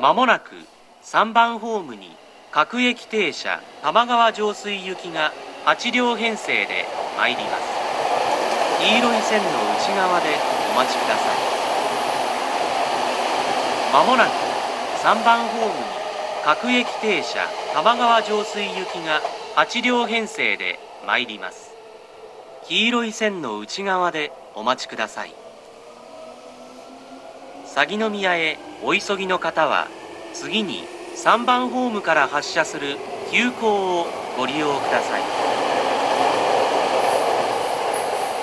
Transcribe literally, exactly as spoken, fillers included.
まもなくさんばんホームに各駅停車玉川上水行きがはちりょう編成で参ります。黄色い線の内側でお待ちください。まもなくさんばんホームに各駅停車玉川上水行きがはちりょう編成で参ります。黄色い線の内側でお待ちください。鷺宮へお急ぎの方は、次にさんばんホームから発車する急行をご利用ください。